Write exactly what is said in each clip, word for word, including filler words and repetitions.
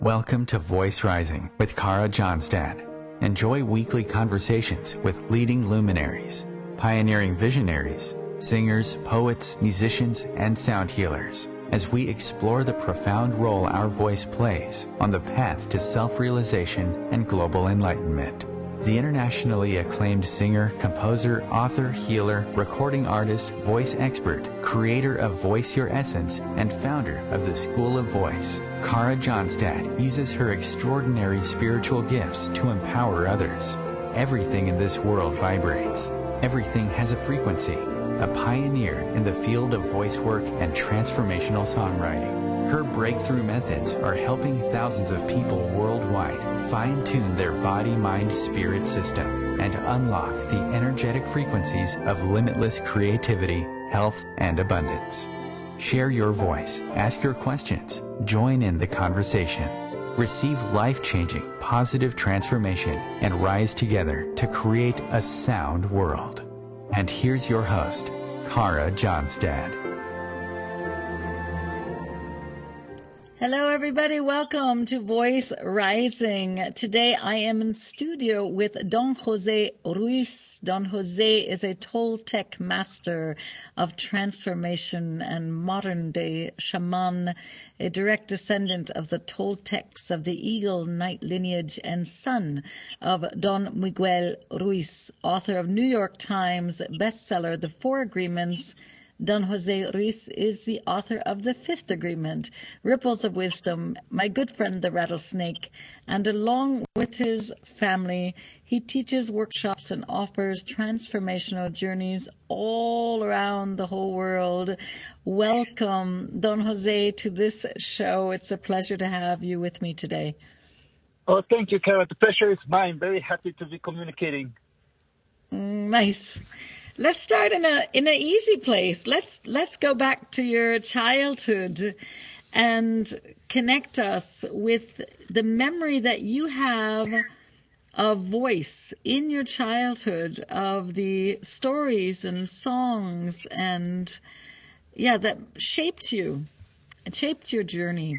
Welcome to Voice Rising with Kara Johnstad. Enjoy weekly conversations with leading luminaries, pioneering visionaries, singers, poets, musicians, and sound healers as we explore the profound role our voice plays on the path to self-realization and global enlightenment. The internationally acclaimed singer, composer, author, healer, recording artist, voice expert, creator of Voice Your Essence, and founder of the School of Voice, Kara Johnstad uses her extraordinary spiritual gifts to empower others. Everything in this world vibrates. Everything has a frequency. A pioneer in the field of voice work and transformational songwriting. Her breakthrough methods are helping thousands of people worldwide fine-tune their body-mind-spirit system and unlock the energetic frequencies of limitless creativity, health, and abundance. Share your voice, ask your questions, join in the conversation. Receive life-changing, positive transformation and rise together to create a sound world. And here's your host, Kara Johnstad. Hello, everybody. Welcome to Voice Rising. Today, I am in studio with Don Jose Ruiz. Don Jose is a Toltec master of transformation and modern-day shaman, a direct descendant of the Toltecs of the Eagle Knight lineage and son of Don Miguel Ruiz, author of New York Times bestseller, The Four Agreements. Don Jose Ruiz is the author of The Fifth Agreement, Ripples of Wisdom, My Good Friend the Rattlesnake, and along with his family, he teaches workshops and offers transformational journeys all around the whole world. Welcome, Don Jose, to this show. It's a pleasure to have you with me today. Oh, thank you, Kara. The pleasure is mine. Very happy to be communicating. Nice. Let's start in a in an easy place. Let's let's go back to your childhood and connect us with the memory that you have of voice in your childhood, of the stories and songs and yeah that shaped you, it shaped your journey.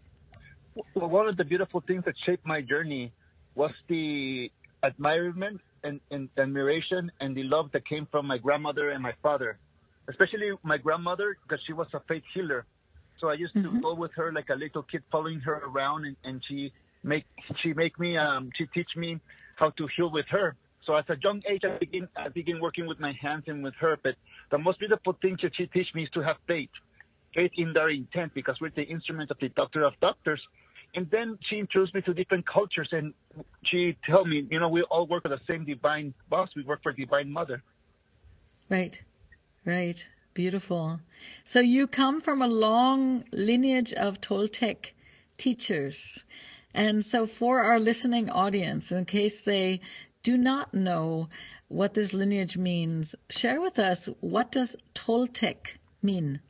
Well, one of the beautiful things that shaped my journey was the admirement and, and admiration and the love that came from my grandmother and my father, especially my grandmother, because she was a faith healer. So I used mm-hmm. to go with her like a little kid, following her around, and, and she make she make me um she teach me how to heal with her. So at a young age, I begin I begin working with my hands and with her. But the most beautiful thing that she teach me is to have faith, faith in their intent, because we're the instrument of the doctor of doctors. And then she introduced me to different cultures, and she told me, you know, we all work with the same divine boss. We work for Divine Mother. Right, right. Beautiful. So you come from a long lineage of Toltec teachers. And so for our listening audience, in case they do not know what this lineage means, share with us, what does Toltec mean?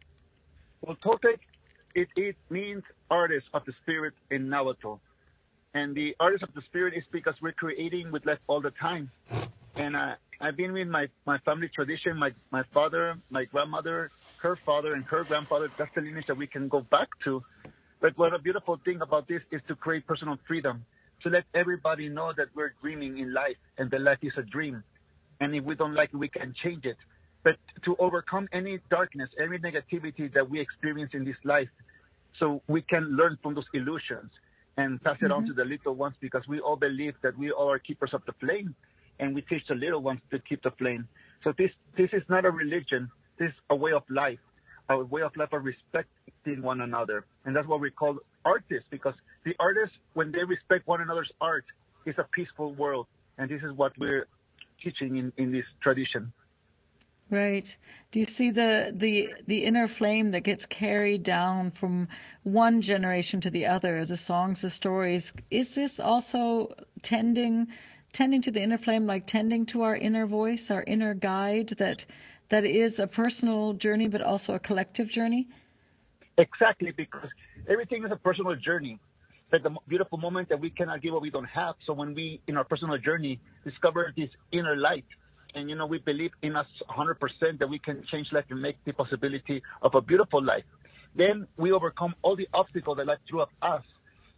Well, Toltec, it, it means artist of the spirit in Nahuatl. And the artist of the spirit is because we're creating with life all the time. And uh, I've been in my, my family tradition, my, my father, my grandmother, her father, and her grandfather. That's the lineage that we can go back to. But what a beautiful thing about this is to create personal freedom, to let everybody know that we're dreaming in life and that life is a dream. And if we don't like it, we can change it. But to overcome any darkness, any negativity that we experience in this life, so we can learn from those illusions and pass it mm-hmm. on to the little ones, because we all believe that we all are keepers of the flame, and we teach the little ones to keep the flame. So this this is not a religion. This is a way of life, a way of life of respecting one another. And that's what we call artists, because the artists, when they respect one another's art, is a peaceful world. And this is what we're teaching in, in this tradition. Right. Do you see the, the the inner flame that gets carried down from one generation to the other, the songs, the stories? Is this also tending tending to the inner flame, like tending to our inner voice, our inner guide, that that is a personal journey but also a collective journey? Exactly, because everything is a personal journey. But the beautiful moment that we cannot give what we don't have. So when we, in our personal journey, discover this inner light, and, you know, we believe in us one hundred percent that we can change life and make the possibility of a beautiful life, then we overcome all the obstacles that life threw at us.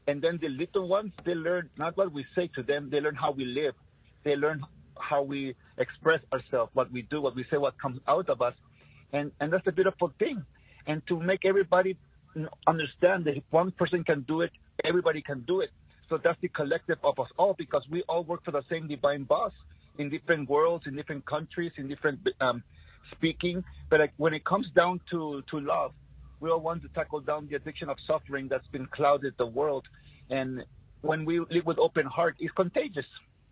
And then the little ones, they learn not what we say to them, they learn how we live. They learn how we express ourselves, what we do, what we say, what comes out of us. And, and that's a beautiful thing. And to make everybody understand that if one person can do it, everybody can do it. So that's the collective of us all, because we all work for the same divine boss in different worlds, in different countries, in different um, speaking. But like, when it comes down to, to love, we all want to tackle down the addiction of suffering that's been clouded the world. And when we live with open heart, it's contagious.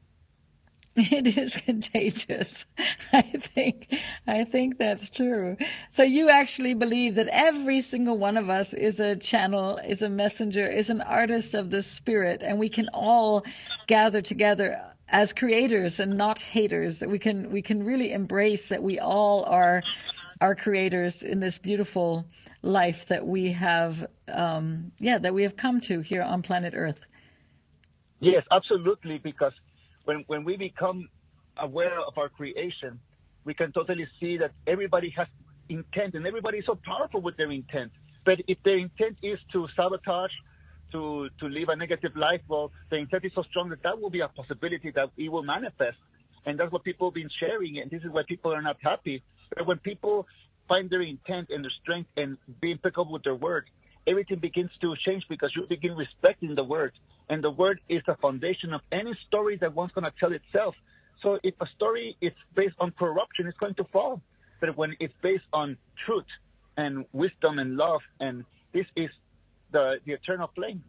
It is contagious. I think I think that's true. So you actually believe that every single one of us is a channel, is a messenger, is an artist of the spirit, and we can all gather together as creators and not haters. We can we can really embrace that we all are are creators in this beautiful life that we have um yeah, that we have come to here on planet Earth. Yes, absolutely, because When when we become aware of our creation, we can totally see that everybody has intent, and everybody is so powerful with their intent. But if their intent is to sabotage, to to live a negative life, well, the intent is so strong that that will be a possibility that it will manifest. And that's what people have been sharing, and this is why people are not happy. But when people find their intent and their strength and be impeccable with their word, everything begins to change, because you begin respecting the word. And the word is the foundation of any story that one's going to tell itself. So if a story is based on corruption, it's going to fall. But when it's based on truth and wisdom and love, and this is the, the eternal flame.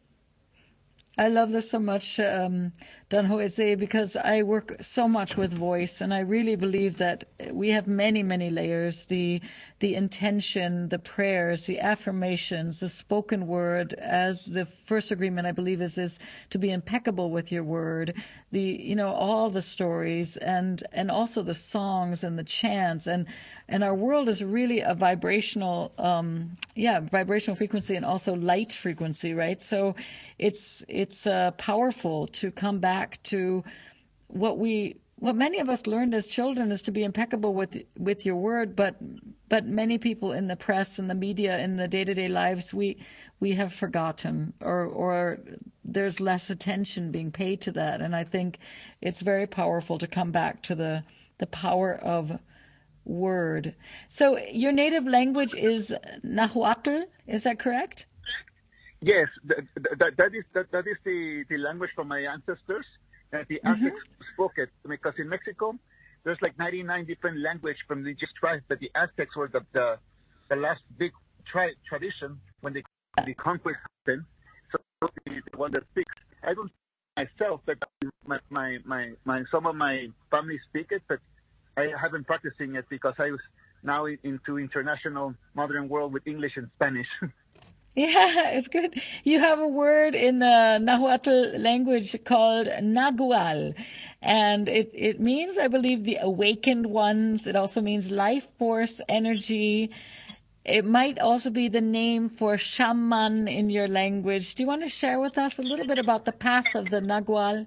I love this so much, um, Don Jose, because I work so much with voice, and I really believe that we have many, many layers. The the intention, the prayers, the affirmations, the spoken word. As the first agreement, I believe, is is to be impeccable with your word. The you know all the stories, and and also the songs and the chants, and and our world is really a vibrational, um, yeah, vibrational frequency, and also light frequency, right? So it's it's uh, powerful to come back to what we what many of us learned as children is to be impeccable with with your word, but but many people in the press and the media in the day-to-day lives we we have forgotten, or or there's less attention being paid to that. And I think it's very powerful to come back to the the power of word. So your native language is Nahuatl, is that correct? Yes, that, that, that is that, that is the, the language from my ancestors. And the Aztecs mm-hmm. spoke it, because in Mexico there's like ninety-nine different languages from the just tribes, but the Aztecs were the the, the last big tri- tradition when the the conquest happened. So the, the one that speaks. I don't myself, but my, my my my some of my family speak it, but I haven't practicing it because I was now into international modern world with English and Spanish. Yeah, it's good. You have a word in the Nahuatl language called Nagual, and it, it means, I believe, the awakened ones. It also means life force, energy. It might also be the name for shaman in your language. Do you want to share with us a little bit about the path of the Nagual?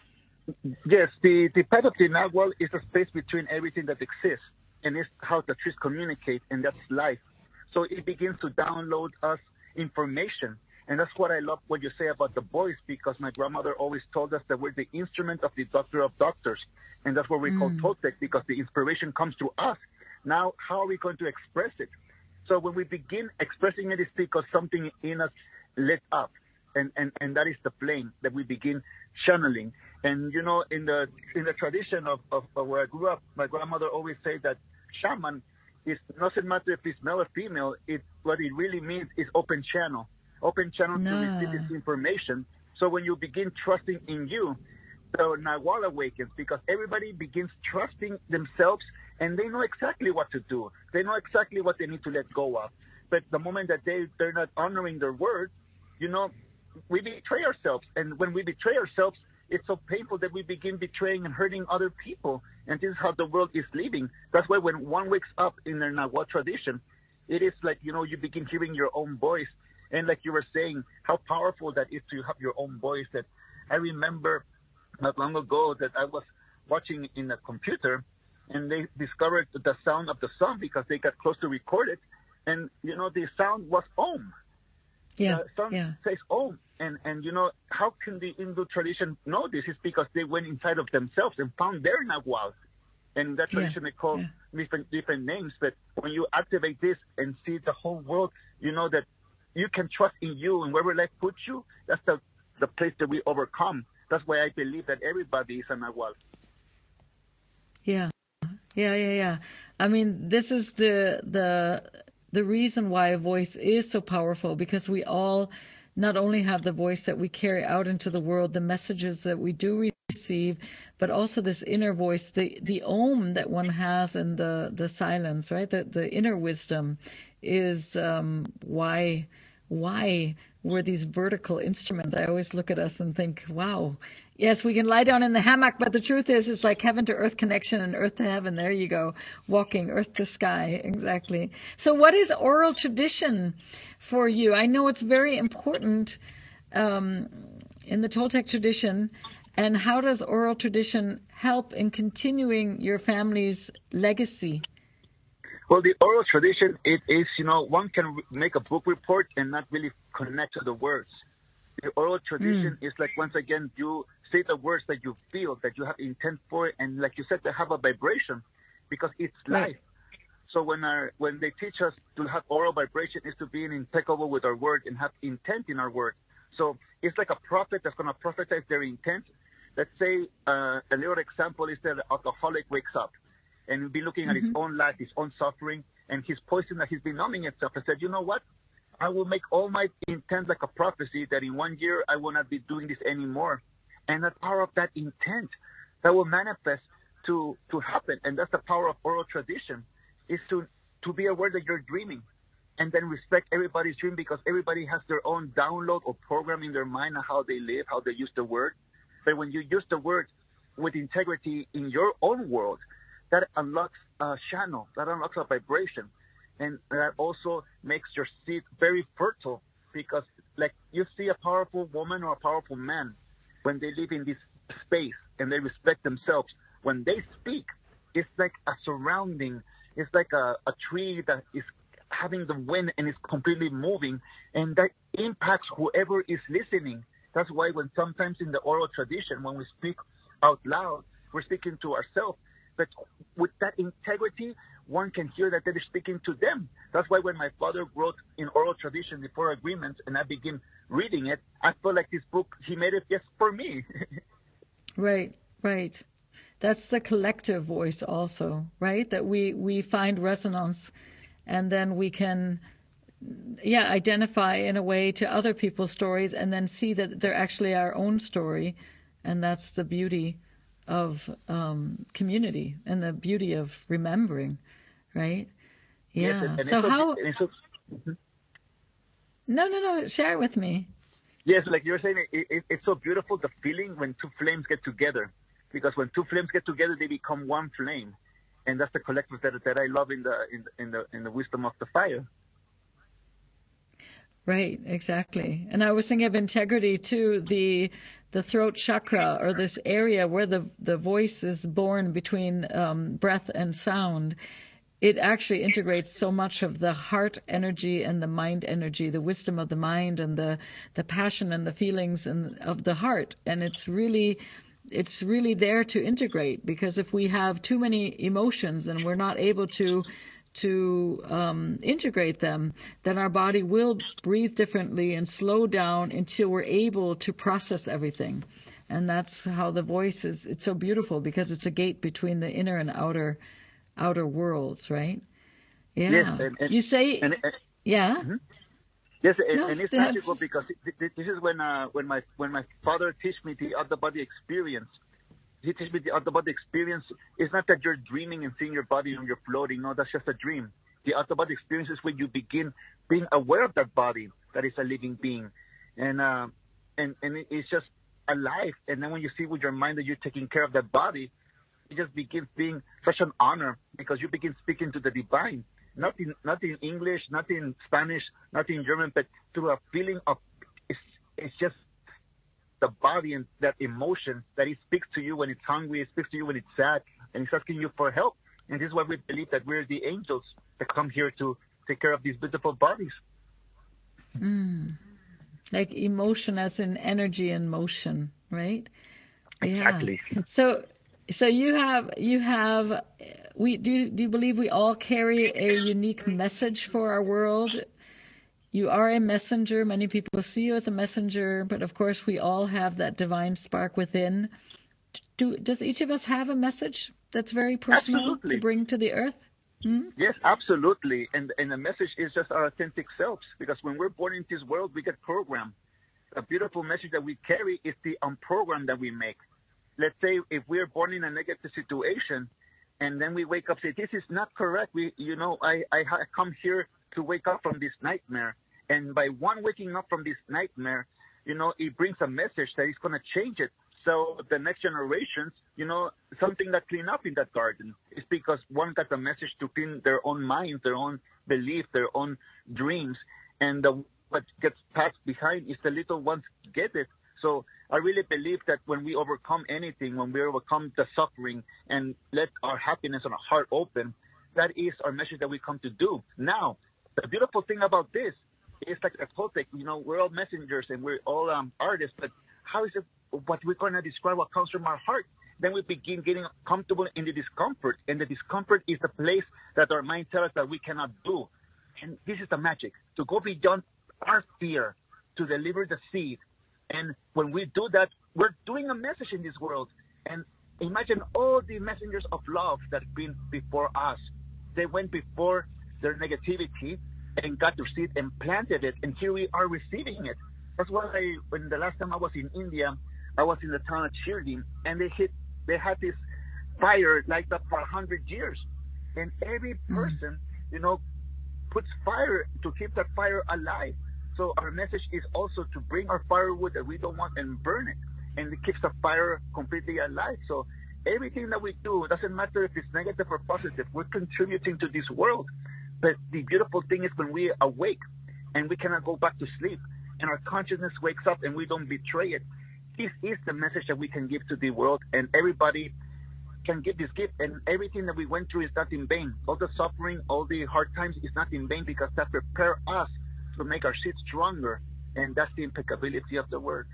Yes, the, the path of the Nagual is a space between everything that exists, and it's how the trees communicate, and that's life. So it begins to download us information. And that's what I love what you say about the voice, because my grandmother always told us that we're the instrument of the doctor of doctors. And that's what we mm. call Toltec, because the inspiration comes through us. Now, how are we going to express it? So when we begin expressing it, it's because something in us lit up. And, and, and that is the flame that we begin channeling. And, you know, in the in the tradition of, of, of where I grew up, my grandmother always said that shaman, it doesn't matter if it's male or female. It what it really means is open channel, open channel no. to receive this information. So when you begin trusting in you, the Nagual awakens, because everybody begins trusting themselves, and they know exactly what to do. They know exactly what they need to let go of. But the moment that they they're not honoring their word, you know, we betray ourselves. And when we betray ourselves, it's so painful that we begin betraying and hurting other people. And this is how the world is living. That's why when one wakes up in the Nahuatl tradition, it is like, you know, you begin hearing your own voice. And like you were saying, how powerful that is to have your own voice. That I remember not long ago that I was watching in a computer, and they discovered the sound of the sun because they got close to record it. And, you know, the sound was Om. Yeah, the sun yeah. says Om. And, and, you know, how can the Hindu tradition know this? It's because they went inside of themselves and found their Nagual. And in that tradition, yeah. they call yeah. different different names. But when you activate this and see the whole world, you know that you can trust in you, and wherever life puts you, that's the, the place that we overcome. That's why I believe that everybody is a Nagual. Yeah, yeah, yeah, yeah. I mean, this is the the the reason why a voice is so powerful, because we all not only have the voice that we carry out into the world, the messages that we do receive, but also this inner voice, the the om that one has in the the silence, right? The the inner wisdom is um, why why we're these vertical instruments. I always look at us and think, wow, yes, we can lie down in the hammock, but the truth is, it's like heaven to earth connection and earth to heaven. There you go, walking earth to sky, exactly. So what is oral tradition for you? I know it's very important um, in the Toltec tradition. And how does oral tradition help in continuing your family's legacy? Well, the oral tradition, it is, you know, one can make a book report and not really connect to the words. The oral tradition mm. is like, once again, you say the words that you feel, that you have intent for it, and like you said, they have a vibration because it's right. life. So when our, when they teach us to have oral vibration, is to be impeccable with our word and have intent in our word. So it's like a prophet that's going to prophesize their intent. Let's say uh, a little example is that an alcoholic wakes up and will be looking at mm-hmm. his own life, his own suffering, and his poison that he's been numbing himself. I said, you know what? I will make all my intent like a prophecy that in one year I will not be doing this anymore. And the power of that intent that will manifest to, to happen. And that's the power of oral tradition, is to, to be aware that you're dreaming and then respect everybody's dream, because everybody has their own download or program in their mind on how they live, how they use the word. But when you use the word with integrity in your own world, that unlocks a channel, that unlocks a vibration. And that also makes your seed very fertile, because like you see a powerful woman or a powerful man, when they live in this space and they respect themselves, when they speak, it's like a surrounding, it's like a, a tree that is having the wind and is completely moving, and that impacts whoever is listening. That's why when sometimes in the oral tradition, when we speak out loud, we're speaking to ourselves. But with that integrity, one can hear that they're speaking to them. That's why when my father wrote in oral tradition the Four Agreements and I begin reading it, I feel like this book, he made it just for me. Right, right. That's the collective voice also, right? That we, we find resonance, and then we can, yeah, identify in a way to other people's stories and then see that they're actually our own story. And that's the beauty of um, community and the beauty of remembering, right? Yeah. Yes, and, and so how? So, mm-hmm. No, no, no. Share it with me. Yes, like you're saying, it, it, it's so beautiful, the feeling when two flames get together, because when two flames get together, they become one flame, and that's the collective that that I love in the in, in the in the wisdom of the fire. Right, exactly. And I was thinking of integrity too, the the throat chakra, or this area where the, the voice is born between um, breath and sound. It actually integrates so much of the heart energy and the mind energy, the wisdom of the mind and the, the passion and the feelings and of the heart. And it's really it's really there to integrate, because if we have too many emotions and we're not able to to um, integrate them, then our body will breathe differently and slow down until we're able to process everything. And that's how the voice is. It's so beautiful, because it's a gate between the inner and outer outer worlds, right? Yeah. Yes, and, and, you say, and, and, yeah. Mm-hmm. Yes, and, no, and it's magical, because this is when uh, when my when my father teach me the out of body experience. He teaches me the out-of-body experience. It's not that you're dreaming and seeing your body and you're floating. No, that's just a dream. The out-of-body experience is when you begin being aware of that body that is a living being, and uh, and and it's just alive. And then when you see with your mind that you're taking care of that body, it just begins being such an honor, because you begin speaking to the divine, not in not in English, not in Spanish, not in German, but through a feeling of it's it's just the body and that emotion that it speaks to you when it's hungry, it speaks to you when it's sad, and it's asking you for help. And this is why we believe that we're the angels that come here to take care of these beautiful bodies. Mm. like emotion as in energy and motion, right? Exactly. Yeah. So, so you have you have we do you, do you believe we all carry a unique message for our world? You are a messenger. Many people see you as a messenger, but of course we all have that divine spark within. Do, does each of us have a message that's very personal Absolutely. to bring to the earth? Hmm? Yes, absolutely. And and the message is just our authentic selves, because when we're born into this world, we get programmed. A beautiful message that we carry is the unprogram that we make. Let's say if we're born in a negative situation, and then we wake up and say, this is not correct. We, you know, I, I come here to wake up from this nightmare. And by one waking up from this nightmare, you know, it brings a message that is going to change it. So the next generations, you know, something that clean up in that garden is because one got the message to clean their own minds, their own beliefs, their own dreams. And the, what gets passed behind is the little ones get it. So I really believe that when we overcome anything, when we overcome the suffering and let our happiness and our heart open, that is our message that we come to do. Now, the beautiful thing about this is like a Toltec, you know, we're all messengers and we're all um, artists, but how is it what we're going to describe what comes from our heart? Then we begin getting comfortable in the discomfort, and the discomfort is the place that our mind tells us that we cannot do. And this is the magic, to go beyond our fear, to deliver the seed. And when we do that, we're doing a message in this world. And imagine all the messengers of love that have been before us. They went before their negativity and got their seed and planted it, and here we are receiving it. That's why I, when the last time I was in India, I was in the town of Shirdi, and they hit, they had this fire light up for a hundred years, and every person, you know, puts fire to keep that fire alive. So our message is also to bring our firewood that we don't want and burn it, and it keeps the fire completely alive. So everything that we do, doesn't matter if it's negative or positive, we're contributing to this world. But the beautiful thing is when we awake and we cannot go back to sleep, and our consciousness wakes up and we don't betray it. This is the message that we can give to the world, and everybody can give this gift, and everything that we went through is not in vain. All the suffering, all the hard times is not in vain, because that prepare us to make our seed stronger, and that's the impeccability of the word.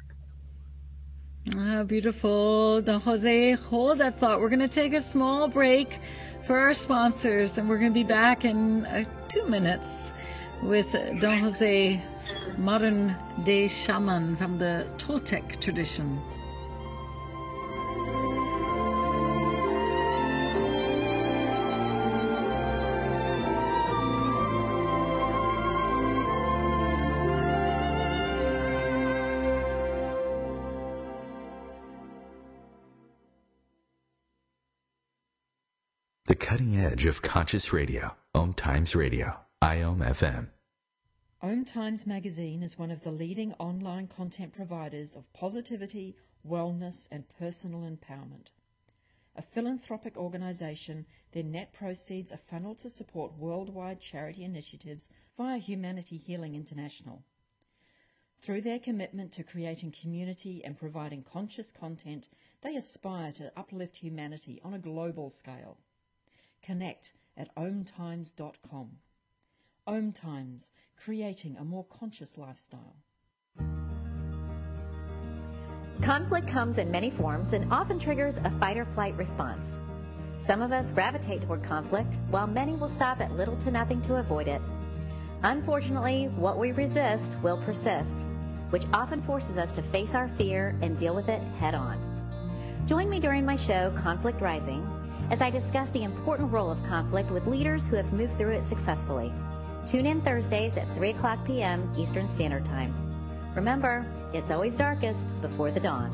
Ah, beautiful. Don Jose, hold that thought. We're going to take a small break for our sponsors, and we're going to be back in uh, two minutes with Don Jose, modern day shaman from the Toltec tradition. The cutting edge of conscious radio, Om Times Radio, I O M F M. Om Times Magazine is one of the leading online content providers of positivity, wellness, and personal empowerment. A philanthropic organization, their net proceeds are funneled to support worldwide charity initiatives via Humanity Healing International. Through their commitment to creating community and providing conscious content, they aspire to uplift humanity on a global scale. Connect at om times dot com. Om Times, creating a more conscious lifestyle. Conflict comes in many forms and often triggers a fight-or-flight response. Some of us gravitate toward conflict, while many will stop at little to nothing to avoid it. Unfortunately, what we resist will persist, which often forces us to face our fear and deal with it head-on. Join me during my show, Conflict Rising, as I discuss the important role of conflict with leaders who have moved through it successfully. Tune in Thursdays at three o'clock p.m. Eastern Standard Time. Remember, it's always darkest before the dawn.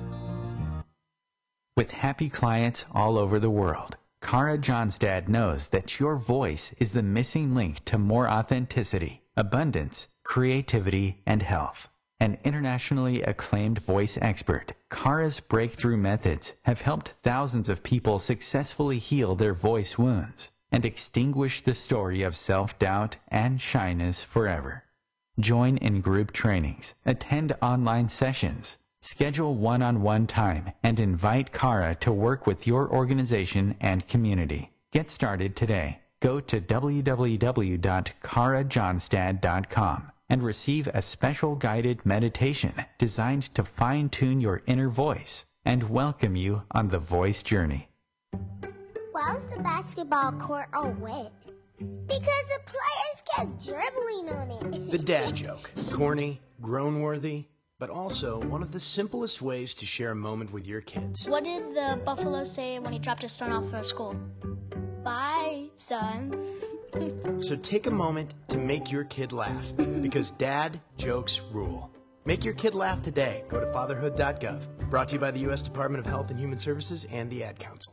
With happy clients all over the world, Kara Johnstad knows that your voice is the missing link to more authenticity, abundance, creativity, and health. An internationally acclaimed voice expert, Kara's breakthrough methods have helped thousands of people successfully heal their voice wounds and extinguish the story of self-doubt and shyness forever. Join in group trainings, attend online sessions, schedule one-on-one time, and invite Kara to work with your organization and community. Get started today. Go to w w w dot kara johnstad dot com and receive a special guided meditation designed to fine-tune your inner voice and welcome you on the voice journey. Why was the basketball court all wet? Because the players kept dribbling on it. The dad joke. Corny, groan-worthy, but also one of the simplest ways to share a moment with your kids. What did the buffalo say when he dropped his son off for school? Bye, son. So take a moment to make your kid laugh, because dad jokes rule. Make your kid laugh today. Go to fatherhood dot gov. Brought to you by the U S Department of Health and Human Services and the Ad Council.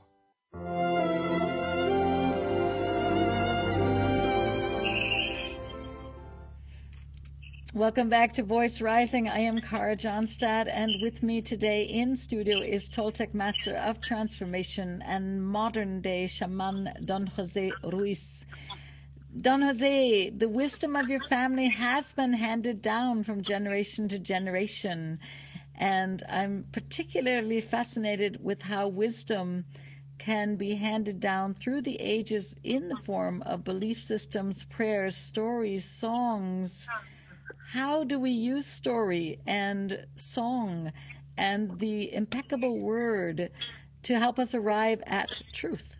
Welcome back to Voice Rising. I am Cara Johnstad, and with me today in studio is Toltec Master of Transformation and modern-day shaman Don Jose Ruiz. Don Jose, the wisdom of your family has been handed down from generation to generation, and I'm particularly fascinated with how wisdom can be handed down through the ages in the form of belief systems, prayers, stories, songs. How do we use story and song and the impeccable word to help us arrive at truth?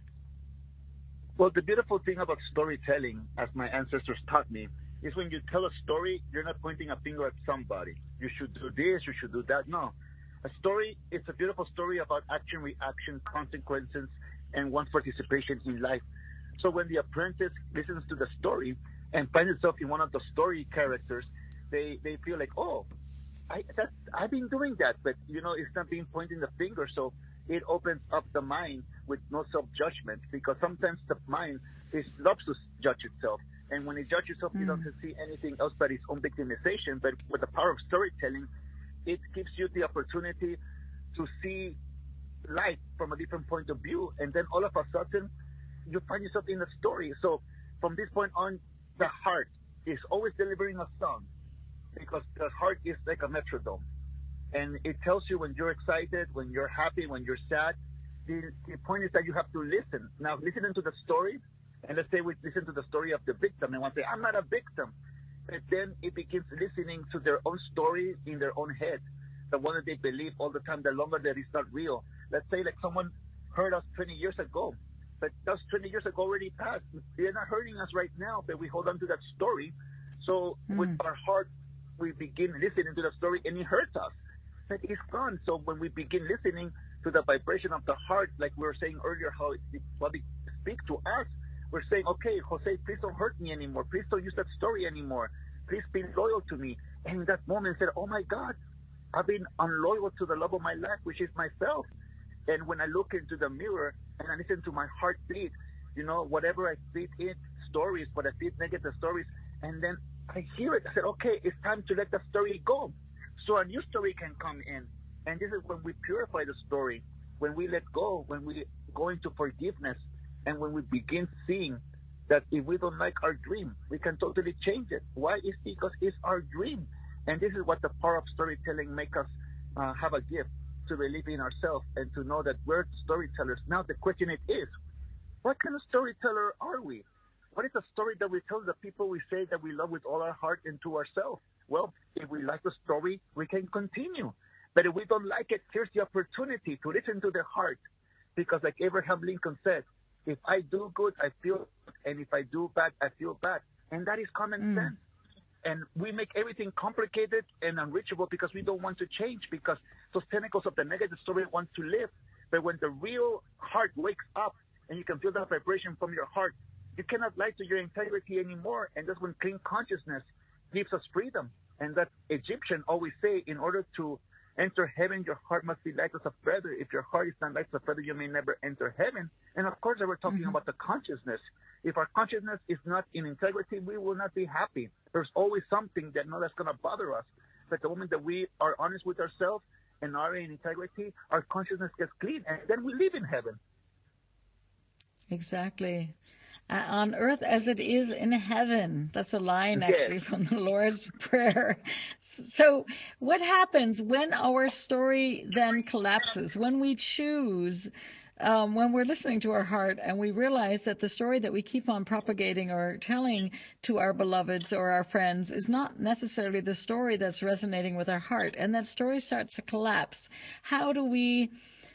Well, the beautiful thing about storytelling, as my ancestors taught me, is when you tell a story, you're not pointing a finger at somebody. You should do this, you should do that. No. A story is a beautiful story about action, reaction, consequences, and one's participation in life. So when the apprentice listens to the story and finds itself in one of the story characters, they, they feel like, oh, I, that's, I've been doing that, but, you know, it's not being pointing the finger. So it opens up the mind with no self-judgment, because sometimes the mind is, loves to judge itself. And when it judges itself, mm. it doesn't see anything else but its own victimization. But with the power of storytelling, it gives you the opportunity to see life from a different point of view. And then all of a sudden, you find yourself in a story. So from this point on, the heart is always delivering a song, because the heart is like a metronome. And it tells you when you're excited, when you're happy, when you're sad. The, the point is that you have to listen. Now, listening to the story, and let's say we listen to the story of the victim, and one say, I'm not a victim. But then it begins listening to their own story in their own head, the one that they believe all the time, the longer that it's not real. Let's say like someone heard us twenty years ago, but those twenty years ago already passed. They're not hurting us right now, but we hold on to that story. So mm. with our heart, we begin listening to the story, and it hurts us. But it's gone. So when we begin listening to the vibration of the heart, like we were saying earlier, how it, what it speaks to us, we're saying, okay, Jose, please don't hurt me anymore. Please don't use that story anymore. Please be loyal to me. And in that moment, said, oh my God, I've been unloyal to the love of my life, which is myself. And when I look into the mirror and I listen to my heartbeat, you know, whatever I feed in stories, but I feed negative stories, and then I hear it. I said, okay, it's time to let the story go, so a new story can come in. And this is when we purify the story, when we let go, when we go into forgiveness, and when we begin seeing that if we don't like our dream, we can totally change it. Why? It's because it's our dream. And this is what the power of storytelling makes us uh, have a gift, to believe in ourselves and to know that we're storytellers. Now the question it is, what kind of storyteller are we? What is the story that we tell the people we say that we love with all our heart and to ourselves? Well, if we like the story, we can continue. But if we don't like it, here's the opportunity to listen to the heart. Because like Abraham Lincoln said, if I do good, I feel good. And if I do bad, I feel bad. And that is common mm. sense. And we make everything complicated and unreachable because we don't want to change, because those tentacles of the negative story want to live. But when the real heart wakes up and you can feel that vibration from your heart, you cannot lie to your integrity anymore. And that's when clean consciousness gives us freedom. And that Egyptian always say, in order to enter heaven, your heart must be light as a feather. If your heart is not light as a feather, you may never enter heaven. And of course, we're talking mm-hmm. about the consciousness. If our consciousness is not in integrity, we will not be happy. There's always something that no, that's going to bother us. But the moment that we are honest with ourselves and are in integrity, our consciousness gets clean, and then we live in heaven. Exactly. Uh, on earth as it is in heaven. That's a line actually yes. from the Lord's Prayer. So what happens when our story then collapses, when we choose um, when we're listening to our heart and we realize that the story that we keep on propagating or telling to our beloveds or our friends is not necessarily the story that's resonating with our heart, and that story starts to collapse. How do we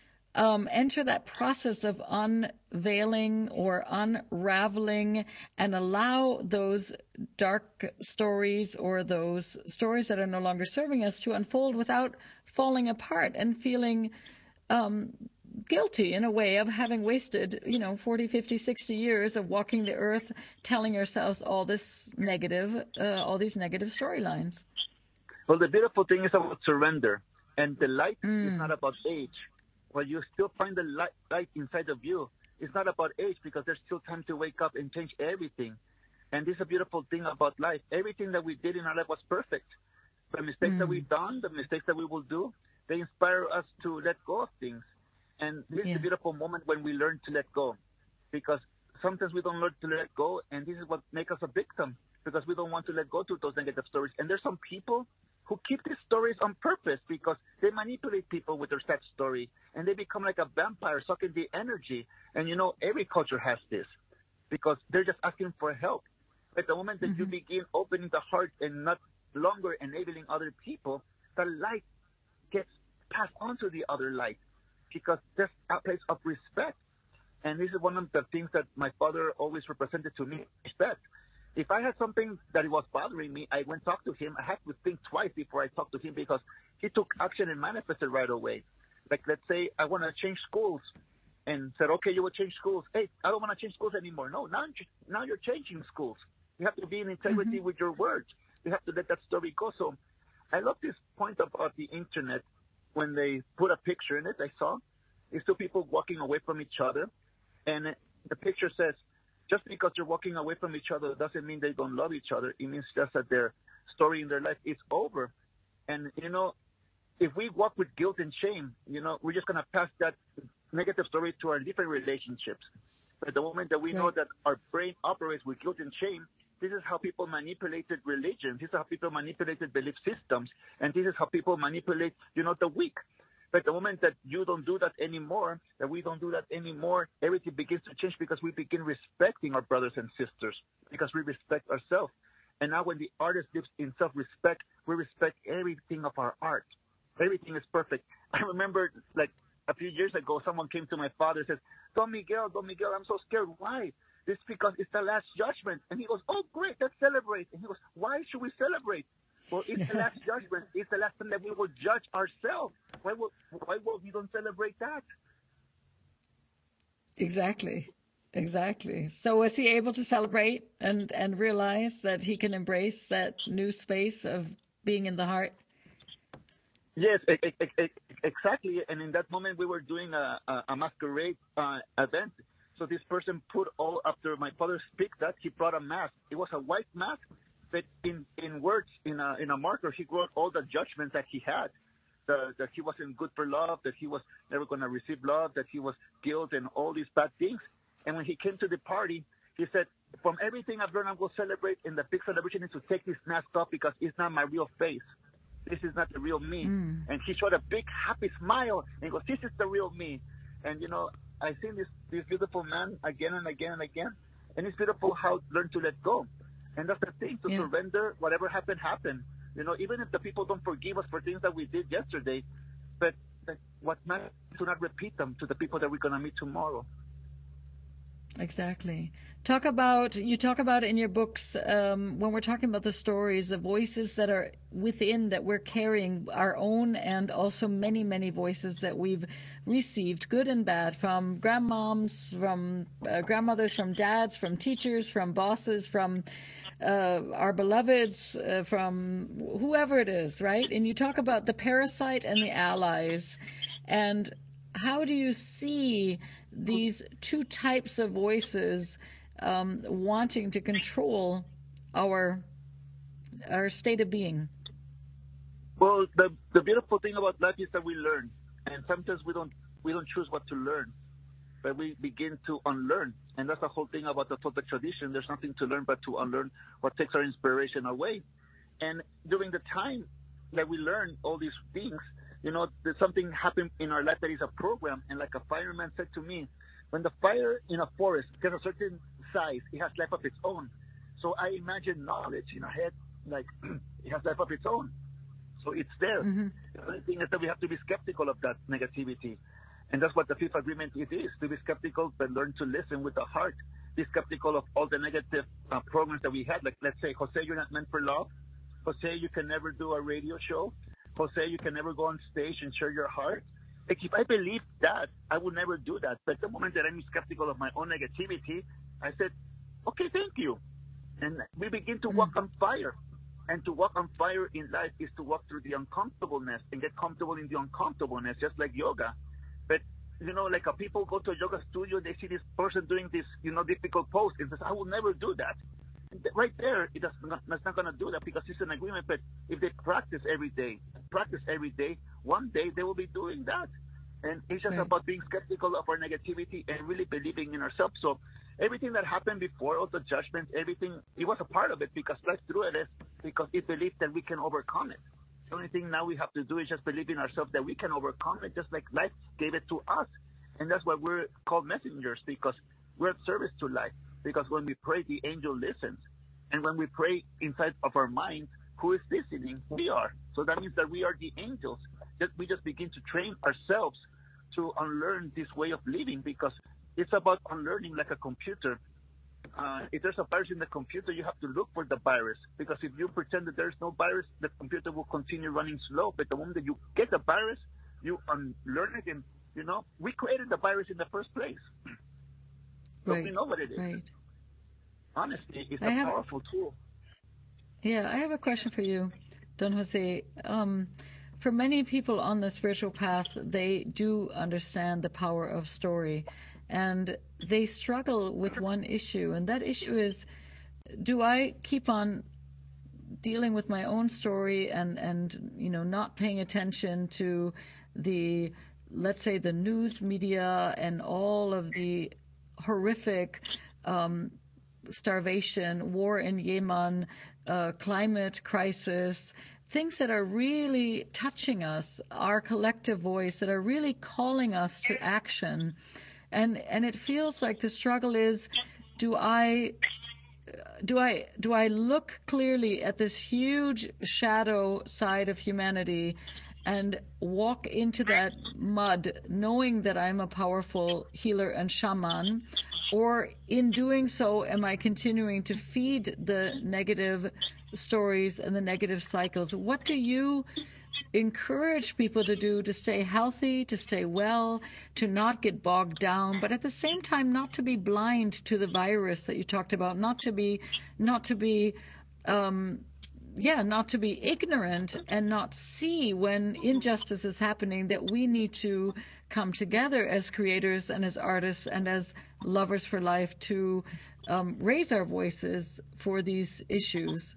um, enter that process of unveiling or unraveling and allow those dark stories or those stories that are no longer serving us to unfold without falling apart and feeling um, guilty in a way of having wasted, you know, forty, fifty, sixty years of walking the earth, telling ourselves all this negative, uh, all these negative storylines? Well, the beautiful thing is about surrender, and the light Mm. is not about age. Well, you still find the light, light inside of you. It's not about age, because there's still time to wake up and change everything. And this is a beautiful thing about life. Everything that we did in our life was perfect. The mistakes Mm. that we've done, the mistakes that we will do, they inspire us to let go of things. And this Yeah. is the beautiful moment when we learn to let go. Because sometimes we don't learn to let go, and this is what makes us a victim, because we don't want to let go to those negative stories. And there's some people who keep these stories on purpose because they manipulate people with their sad story, and they become like a vampire, sucking the energy. And, you know, every culture has this, because they're just asking for help. But the moment that Mm-hmm. you begin opening the heart and not longer enabling other people, the light gets passed on to the other light, because there's a place of respect. And this is one of the things that my father always represented to me, respect. If I had something that was bothering me, I went talk to him. I had to think twice before I talked to him, because he took action and manifested right away. Like, let's say I want to change schools, and said, okay, you will change schools. Hey, I don't want to change schools anymore. No, now, now you're changing schools. You have to be in integrity Mm-hmm. with your words. You have to let that story go. So I love this point about the internet. When they put a picture in it, I saw, is two people walking away from each other. And the picture says, just because they're walking away from each other doesn't mean they don't love each other. It means just that their story in their life is over. And, you know, if we walk with guilt and shame, you know, we're just going to pass that negative story to our different relationships. But the moment that we know Right. that our brain operates with guilt and shame, this is how people manipulated religion. This is how people manipulated belief systems. And this is how people manipulate, you know, the weak. But the moment that you don't do that anymore, that we don't do that anymore, everything begins to change, because we begin respecting our brothers and sisters, because we respect ourselves. And now when the artist lives in self-respect, we respect everything of our art. Everything is perfect. I remember, like, a few years ago, someone came to my father and says, Don Miguel, Don Miguel, I'm so scared. Why? This is because it's the last judgment. And he goes, oh, great, let's celebrate. And he goes, why should we celebrate? Well, it's the last judgment. It's the last time that we will judge ourselves. Why will, why will we don't celebrate that? Exactly. Exactly. So was he able to celebrate and, and realize that he can embrace that new space of being in the heart? Yes, e- e- e- exactly. And in that moment, we were doing a, a, a masquerade uh, event. So this person put all, after my father speak that, he brought a mask. It was a white mask, but in, in words, in a, in a marker, he wrote all the judgments that he had. The, that he wasn't good for love, that he was never going to receive love, that he was guilt and all these bad things. And when he came to the party, he said, from everything I've learned, I'm going to celebrate. And the big celebration is to take this mask off, because it's not my real face. This is not the real me. Mm. And he showed a big happy smile and he goes, this is the real me. And, you know, I've seen this, this beautiful man again and again and again. And it's beautiful how to learn to let go. And that's the thing, to Yeah. surrender. Whatever happened, happened. You know, even if the people don't forgive us for things that we did yesterday, but, but what matters is to not repeat them to the people that we're going to meet tomorrow. Exactly. Talk about, you talk about in your books, um, when we're talking about the stories, the voices that are within, that we're carrying, our own and also many, many voices that we've received, good and bad, from grandmoms, from uh, grandmothers, from dads, from teachers, from bosses, from uh, our beloveds, uh, from whoever it is, right? And you talk about the parasite and the allies. And how do you see these two types of voices um, wanting to control our our state of being? Well, the the beautiful thing about life is that we learn, and sometimes we don't we don't choose what to learn, but we begin to unlearn, and that's the whole thing about the Toltec tradition. There's nothing to learn but to unlearn what takes our inspiration away. And during the time that we learn all these things, you know, there's something happened in our life that is a program. And like a fireman said to me, when the fire in a forest gets a certain size, it has life of its own. So I imagine knowledge in our head, like it has life of its own. So it's there. Mm-hmm. The only thing is that we have to be skeptical of that negativity. And that's what the fifth agreement it is, to be skeptical, but learn to listen with the heart. Be skeptical of all the negative uh, programs that we had. Like, let's say, Jose, you're not meant for love. Jose, you can never do a radio show. Jose, you can never go on stage and share your heart. Like, if I believed that, I would never do that. But the moment that I'm skeptical of my own negativity, I said, okay, thank you. And we begin to walk on fire. And to walk on fire in life is to walk through the uncomfortableness and get comfortable in the uncomfortableness, just like yoga. But, you know, like a people go to a yoga studio, they see this person doing this, you know, difficult pose, and says, I will never do that. And right there, it does not, it's not going to do that because it's an agreement. But if they practice every day, practice every day, one day they will be doing that. And it's just right. about being skeptical of our negativity and really believing in ourselves. So everything that happened before, all the judgments, everything, it was a part of it because life threw at us because it believed that we can overcome it. The only thing now we have to do is just believe in ourselves that we can overcome it, just like life gave it to us. And that's why we're called messengers, because we're of service to life. Because when we pray, the angel listens. And when we pray inside of our mind, who is listening? We are. So that means that we are the angels. Just, we just begin to train ourselves to unlearn this way of living, because it's about unlearning like a computer. Uh, if there's a virus in the computer, you have to look for the virus, because if you pretend that there's no virus, the computer will continue running slow. But the moment that you get the virus, you unlearn it, and, you know, we created the virus in the first place. So right. we know what it is. Right. Honestly, it's I a have, powerful tool. Yeah, I have a question for you, Don Jose. Um, for many people on the spiritual path, they do understand the power of story, and they struggle with one issue, and that issue is, do I keep on dealing with my own story and, and you know, not paying attention to the, let's say, the news media and all of the horrific um, starvation, war in Yemen, uh, climate crisis, things that are really touching us, our collective voice, that are really calling us to action. And and it feels like the struggle is, do I do I do I look clearly at this huge shadow side of humanity and walk into that mud knowing that I'm a powerful healer and shaman, or in doing so am I continuing to feed the negative stories and the negative cycles? What do you encourage people to do to stay healthy, to stay well, to not get bogged down, but at the same time not to be blind to the virus that you talked about, not to be, not to be, um, yeah, not to be ignorant and not see when injustice is happening, that we need to come together as creators and as artists and as lovers for life to um, raise our voices for these issues?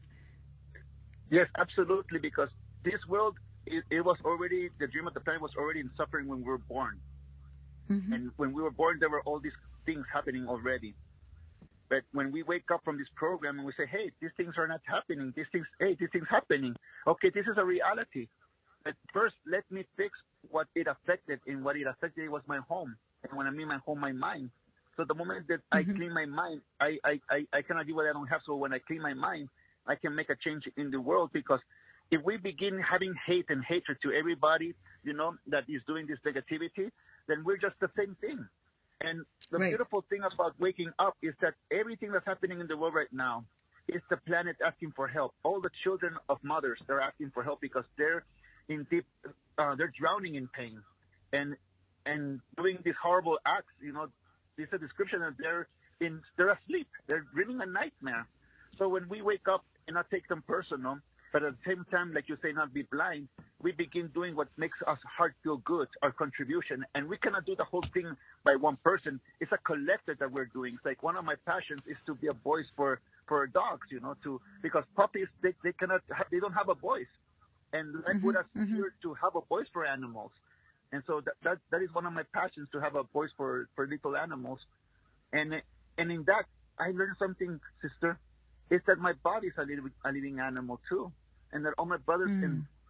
Yes, absolutely, because this world, it, it was already, the dream of the planet was already in suffering when we were born. Mm-hmm. And when we were born, there were all these things happening already. But when we wake up from this program and we say, hey, these things are not happening, these things, hey, these things happening. Okay, this is a reality. But first, let me fix what it affected, and what it affected was my home. And when I mean my home, my mind. So the moment that Mm-hmm. I clean my mind, I, I, I, I cannot do what I don't have. So when I clean my mind, I can make a change in the world, because if we begin having hate and hatred to everybody, you know, that is doing this negativity, then we're just the same thing. And the Right. beautiful thing about waking up is that everything that's happening in the world right now is the planet asking for help. All the children of mothers, they're asking for help because they're in deep, uh, they're drowning in pain and and doing these horrible acts. You know, it's a description that they're in, they're asleep, they're dreaming a nightmare. So when we wake up and not take them personal, but at the same time, like you say, not be blind, we begin doing what makes us heart feel good, our contribution. And we cannot do the whole thing by one person. It's a collective that we're doing. It's like one of my passions is to be a voice for, for dogs, you know, to, because puppies, they, they cannot, have, they don't have a voice. And life Mm-hmm, put us mm-hmm. here to have a voice for animals. And so that, that, that is one of my passions, to have a voice for, for little animals. And, and in that, I learned something, sister, is that my body is a living, a living animal too. And that all my brothers Mm. and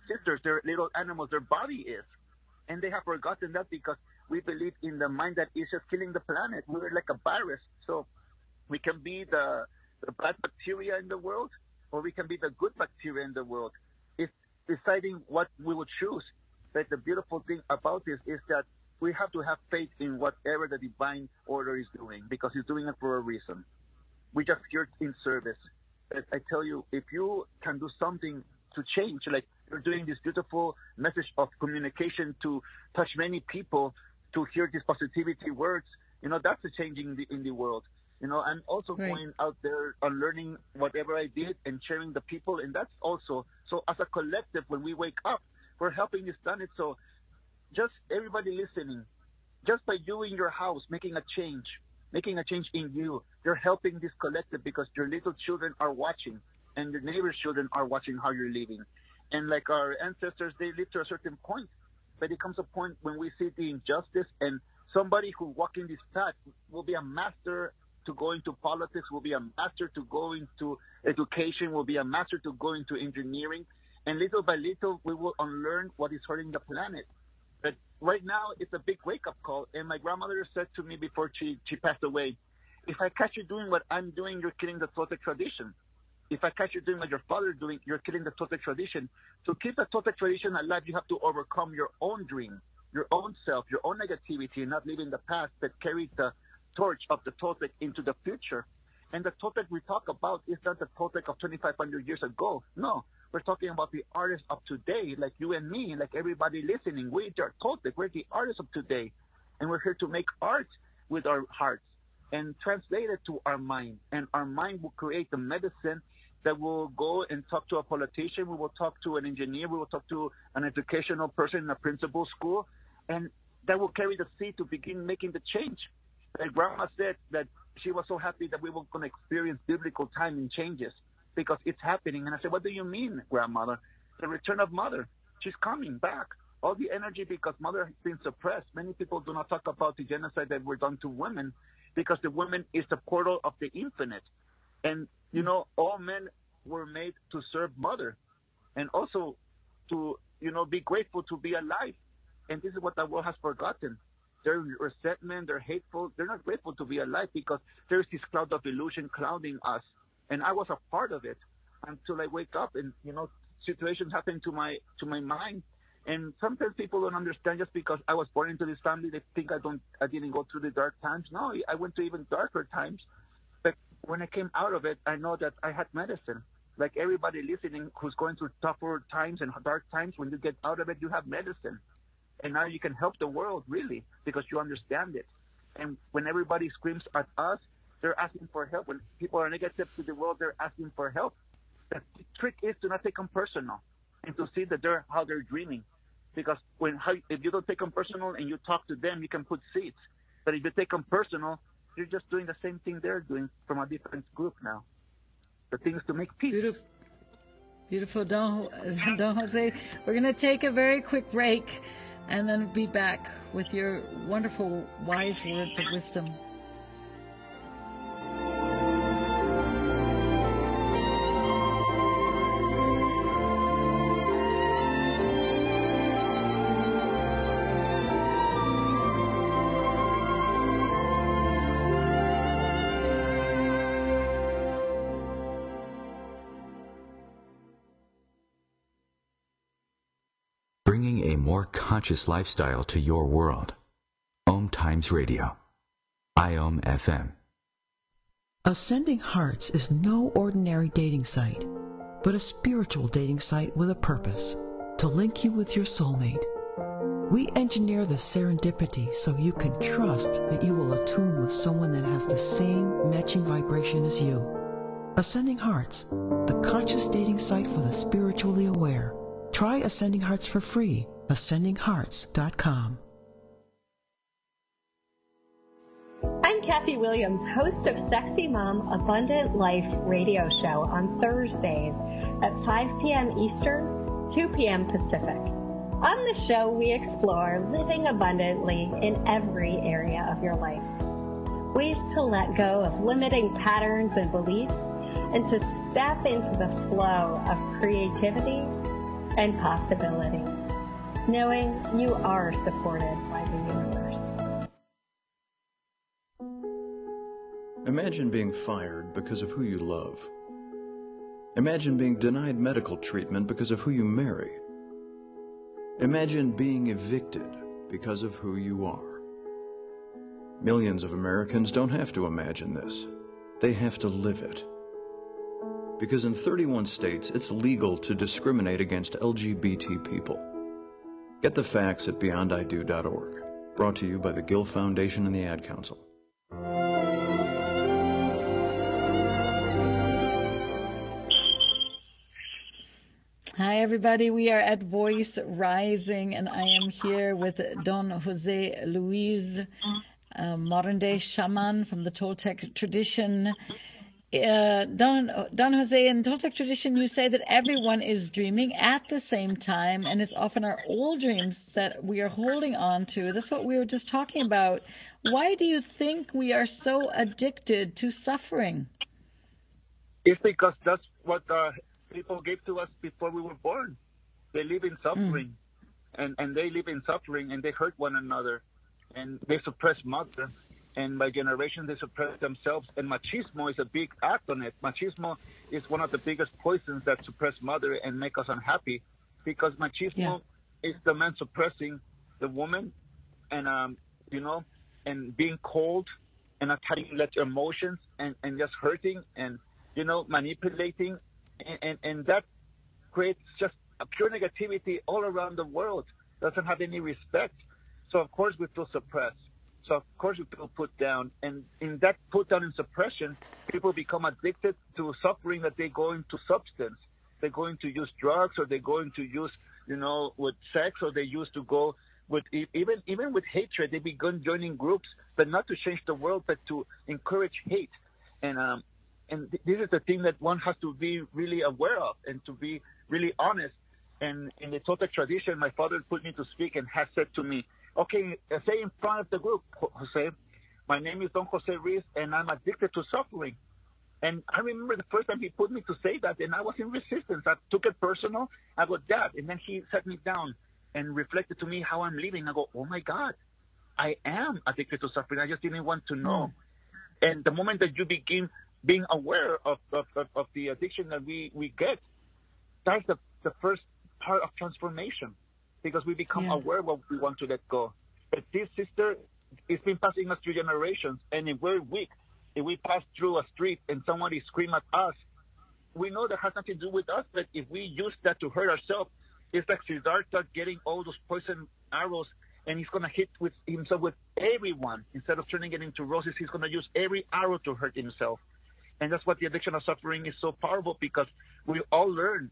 sisters, their little animals, their body is. And they have forgotten that because we believe in the mind that is just killing the planet. We're like a virus. So we can be the, the bad bacteria in the world, or we can be the good bacteria in the world. It's deciding what we would choose. But the beautiful thing about this is that we have to have faith in whatever the divine order is doing, because it's doing it for a reason. We just here in service. But I tell you, if you can do something to change, like you're doing this beautiful message of communication to touch many people, to hear these positivity words, you know, that's a change in the, in the world. You know, I'm also right. going out there and learning whatever I did and sharing the people, and that's also, so as a collective, when we wake up, we're helping this planet. So just everybody listening, just by you in your house, making a change, making a change in you, you're helping this collective because your little children are watching and your neighbor's children are watching how you're living. And like our ancestors, they live to a certain point, but it comes a point when we see the injustice, and somebody who walk in this path will be a master to go into politics, will be a master to go into education, will be a master to go into engineering. And little by little, we will unlearn what is hurting the planet. But right now, it's a big wake-up call. And my grandmother said to me before she, she passed away, if I catch you doing what I'm doing, you're killing the Toltec tradition. If I catch you doing what your father is doing, you're killing the Toltec tradition. To keep the Toltec tradition alive, you have to overcome your own dream, your own self, your own negativity, and not live in the past, but carry the torch of the Toltec into the future. And the Toltec we talk about is not the Toltec of twenty-five hundred years ago. No, we're talking about the artists of today, like you and me, like everybody listening. We are Toltec. We're the artists of today. And we're here to make art with our hearts and translate it to our mind. And our mind will create the medicine that will go and talk to a politician. We will talk to an engineer. We will talk to an educational person in a principal school. And that will carry the seed to begin making the change. And Grandma said that she was so happy that we were going to experience biblical timing changes because it's happening. And I said, what do you mean, Grandmother? The return of Mother. She's coming back. All the energy because Mother has been suppressed. Many people do not talk about the genocide that were done to women because the woman is the portal of the infinite. And, you know, all men were made to serve Mother and also to, you know, be grateful to be alive. And this is what the world has forgotten. They're resentment, they're hateful, they're not grateful to be alive because there's this cloud of illusion clouding us. And I was a part of it until I wake up and, you know, situations happen to my to my mind. And sometimes people don't understand just because I was born into this family, they think I don't I didn't go through the dark times. No, I went to even darker times. But when I came out of it, I know that I had medicine. Like everybody listening who's going through tougher times and dark times, when you get out of it, you have medicine. And now you can help the world, really, because you understand it. And when everybody screams at us, they're asking for help. When people are negative to the world, they're asking for help. The trick is to not take them personal and to see that they're how they're dreaming. Because when how, if you don't take them personal and you talk to them, you can put seeds. But if you take them personal, you're just doing the same thing they're doing from a different group now. The thing is to make peace. Beautiful. Beautiful, Don, Don Jose. We're going to take a very quick break and then be back with your wonderful, wise words of wisdom. Bringing a more conscious lifestyle to your world. Om Times Radio. I O M F M. Ascending Hearts is no ordinary dating site, but a spiritual dating site with a purpose, to link you with your soulmate. We engineer the serendipity so you can trust that you will attune with someone that has the same matching vibration as you. Ascending Hearts, the conscious dating site for the spiritually aware. Try Ascending Hearts for free. ascending hearts dot com. I'm Kathy Williams, host of Sexy Mom Abundant Life radio show on Thursdays at five p.m. Eastern, two p.m. Pacific. On the show, we explore living abundantly in every area of your life. Ways to let go of limiting patterns and beliefs and to step into the flow of creativity, and possibility, knowing you are supported by the universe. Imagine being fired because of who you love. Imagine being denied medical treatment because of who you marry. Imagine being evicted because of who you are. Millions of Americans don't have to imagine this. They have to live it. Because in thirty-one states, it's legal to discriminate against L G B T people. Get the facts at beyond I do dot org. Brought to you by the Gill Foundation and the Ad Council. Hi, everybody. We are at Voice Rising, and I am here with Don Jose Luis, a modern-day shaman from the Toltec tradition. Uh, Don, Don Jose, in Toltec tradition, you say that everyone is dreaming at the same time, and it's often our old dreams that we are holding on to. That's what we were just talking about. Why do you think we are so addicted to suffering? It's because that's what uh, people gave to us before we were born. They live in suffering, mm. and, and they live in suffering, and they hurt one another, and they suppress mother. And by generation, they suppress themselves. And machismo is a big act on it. Machismo is one of the biggest poisons that suppress mother and make us unhappy, because machismo yeah. is the man suppressing the woman, and um, you know, and being cold and not having let emotions, and, and just hurting and you know manipulating, and, and and that creates just a pure negativity all around the world. Doesn't have any respect. So of course we feel suppressed. So, of course, we feel put down. And in that put down and suppression, people become addicted to suffering, that they go into substance. They're going to use drugs, or they're going to use, you know, with sex, or they used to go with, even even with hatred. They begin joining groups, but not to change the world, but to encourage hate. And um, and th- this is the thing that one has to be really aware of, and to be really honest. And in the Toltec tradition, my father put me to speak and has said to me, okay, say in front of the group, Jose, my name is Don Jose Ruiz, and I'm addicted to suffering. And I remember the first time he put me to say that, and I was in resistance. I took it personal. I go, Dad. And then he sat me down and reflected to me how I'm living. I go, oh, my God, I am addicted to suffering. I just didn't want to know. Mm. And the moment that you begin being aware of, of, of, of the addiction that we, we get, that's the, the first part of transformation. Because we become yeah. aware of what we want to let go. But this, sister, it's been passing us through generations. And if we're weak, if we pass through a street and somebody scream at us, we know that has nothing to do with us. But if we use that to hurt ourselves, it's like Siddhartha getting all those poison arrows, and he's going to hit with himself with everyone. Instead of turning it into roses, he's going to use every arrow to hurt himself. And that's what the addiction of suffering is so powerful, because we all learn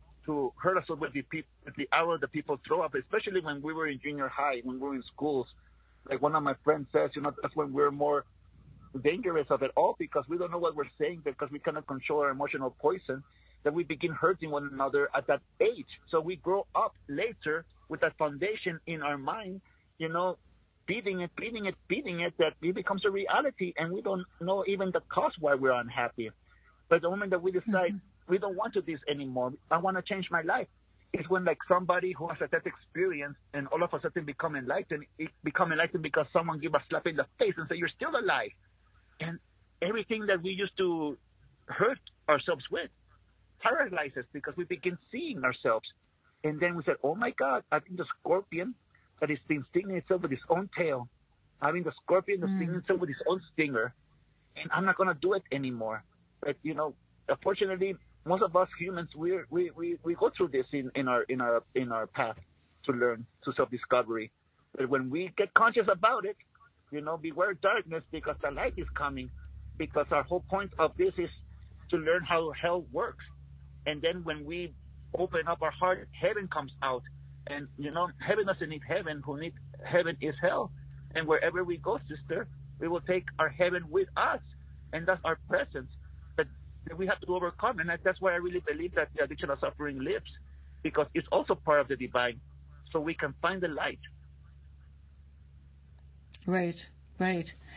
to hurt us with the, people, with the arrow that people throw up, especially when we were in junior high, when we were in schools. Like one of my friends says, you know, that's when we're more dangerous of it all, because we don't know what we're saying, because we cannot control our emotional poison, that we begin hurting one another at that age. So we grow up later with that foundation in our mind, you know, beating it, beating it, beating it, that it becomes a reality, and we don't know even the cause why we're unhappy. But the moment that we decide, mm-hmm. we don't want to do this anymore, I want to change my life, it's when like somebody who has that experience and all of a sudden become enlightened, it become enlightened because someone give a slap in the face and say, you're still alive. And everything that we used to hurt ourselves with paralyzes, because we begin seeing ourselves. And then we said, oh my God, I think the scorpion that is been stinging itself with its own tail, having the scorpion that's mm. stinging itself with its own stinger, and I'm not going to do it anymore. But, you know, unfortunately, most of us humans, we we we we go through this in, in our in our in our path to learn, to self-discovery. But when we get conscious about it, you know, beware darkness, because the light is coming. Because our whole point of this is to learn how hell works. And then when we open up our heart, heaven comes out. And, you know, heaven doesn't need heaven. Who needs heaven is hell. And wherever we go, sister, we will take our heaven with us. And that's our presence. But we have to overcome. And that's why I really believe that the addiction of suffering lives. Because it's also part of the divine. So we can find the light. Right, right.